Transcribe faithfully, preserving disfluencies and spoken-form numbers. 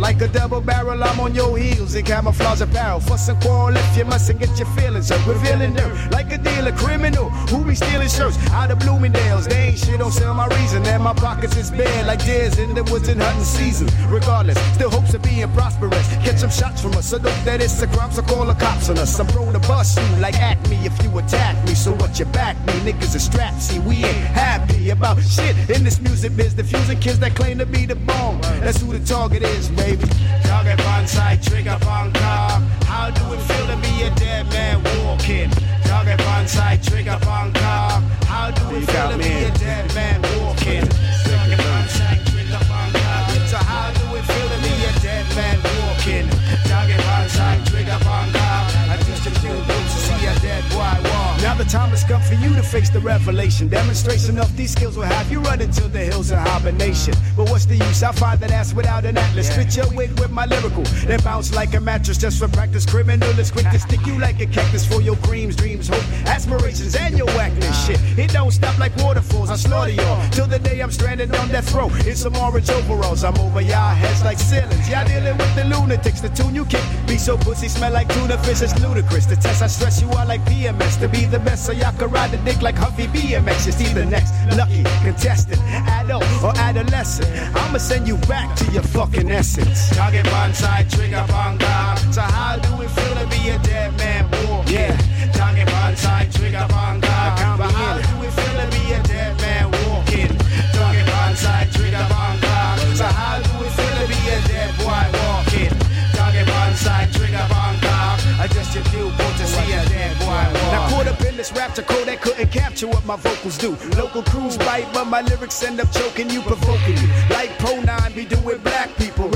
Like a double barrel, I'm on your heels in camouflage apparel. Fuss and quarrel if you mustn't get your feelings hurt. Revealing dirt like a dealer, criminal who be stealing shirts out of Bloomingdale's. They ain't shit, don't sell my reason. And my pockets is bare like deers in the woods in hunting season. Regardless, still hopes of being prosperous. Catch some shots from us, so don't that it's a crime, so call the cops on us. I'm prone to bust you like Acme if you attack me. So what you back me? Niggas are strapped, see we ain't happy about shit in this music biz. Diffusing kids that claim to be the bomb. That's who the target is, baby. Target on side, trigger on car. How do it feel to be a dead man walking? Target on side, trigger on car. How do it feel to be a dead man walking? Target on side, trigger on car. So how do it feel to be a dead man walking? Target on side, trigger on car. I just a few boots to see a dead boy walk. Now the time has come for you to face the revelation. Demonstration of these skills will have you running to the hills of hibernation. But what's the use? I find that ass without an atlas. Spit your wig with my lyrical. Then bounce like a mattress just for practice. Criminal is quick to stick you like a cactus for your creams, dreams, hope, aspirations, and your whackness. Shit, it don't stop like waterfalls. I slaughter y'all till the day I'm stranded on death row. In some orange overalls, I'm over y'all heads like ceilings. Y'all dealing with the lunatics. The tune you kick be so pussy, smell like tuna fish. It's ludicrous. The test I stress you out like P M S to be the best, so y'all can ride the dick like Huffy B M X. It's either next lucky contestant, adult or adolescent. I'ma send you back to your fucking essence. Target on side, trigger on guard. So how do it feel to be a dead man walking? Yeah. Target on side, trigger on guard. But how do it feel to be a dead man walking? Target on side, trigger on guard. So how do it feel to be a dead boy walking? Target on side, trigger on guard. I just your view, to see a dead boy walk. Now caught up in this rapture code that couldn't capture what my vocals do. Local crews bite, but my lyrics end up choking you, provoking you. Like Pro nine be doing black people.